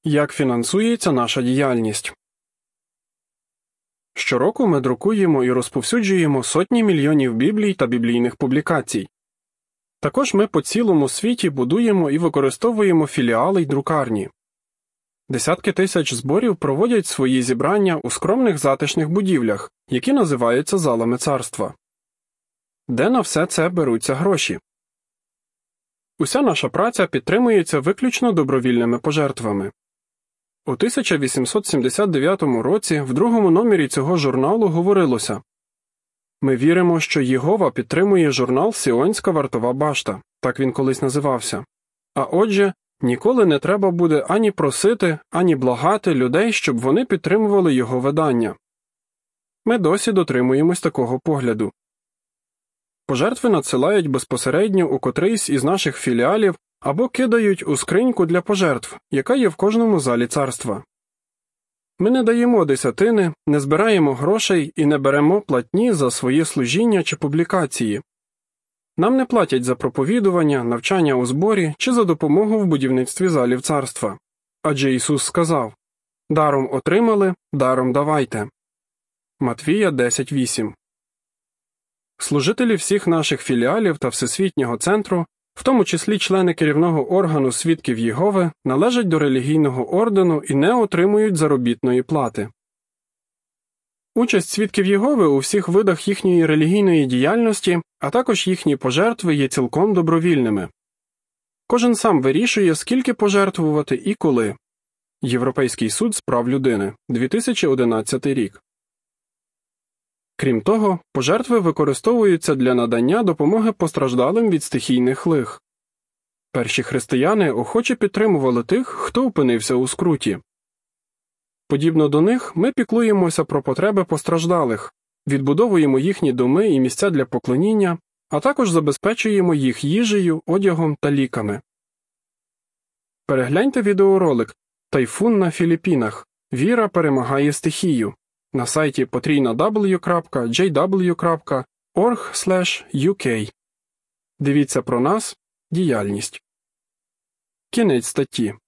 Як фінансується наша діяльність? Щороку ми друкуємо і розповсюджуємо сотні мільйонів біблій та біблійних публікацій. Також ми по цілому світі будуємо і використовуємо філіали й друкарні. Десятки тисяч зборів проводять свої зібрання у скромних затишних будівлях, які називаються залами царства. Де на все це беруться гроші? Уся наша праця підтримується виключно добровільними пожертвами. У 1879 році в другому номері цього журналу говорилося: «Ми віримо, що Єгова підтримує журнал «Сіонська вартова башта», так він колись називався. А отже, ніколи не треба буде ані просити, ані благати людей, щоб вони підтримували його видання». Ми досі дотримуємось такого погляду. Пожертви надсилають безпосередньо у котрийсь із наших філіалів або кидають у скриньку для пожертв, яка є в кожному залі царства. Ми не даємо десятини, не збираємо грошей і не беремо платні за своє служіння чи публікації. Нам не платять за проповідування, навчання у зборі чи за допомогу в будівництві залів царства. Адже Ісус сказав: «Даром отримали, даром давайте». Матвія 10:8. Служителі всіх наших філіалів та Всесвітнього центру, в тому числі члени керівного органу Свідків Єгови, належать до релігійного ордену і не отримують заробітної плати. Участь Свідків Єгови у всіх видах їхньої релігійної діяльності, а також їхні пожертви є цілком добровільними. Кожен сам вирішує, скільки пожертвувати і коли. Європейський суд з прав людини, 2011 рік. Крім того, пожертви використовуються для надання допомоги постраждалим від стихійних лих. Перші християни охоче підтримували тих, хто опинився у скруті. Подібно до них, ми піклуємося про потреби постраждалих, відбудовуємо їхні доми і місця для поклоніння, а також забезпечуємо їх їжею, одягом та ліками. Перегляньте відеоролик «Тайфун на Філіппінах. Віра перемагає стихію» на сайті www.jw.org/uk. Дивіться про нас, діяльність. Кінець статті.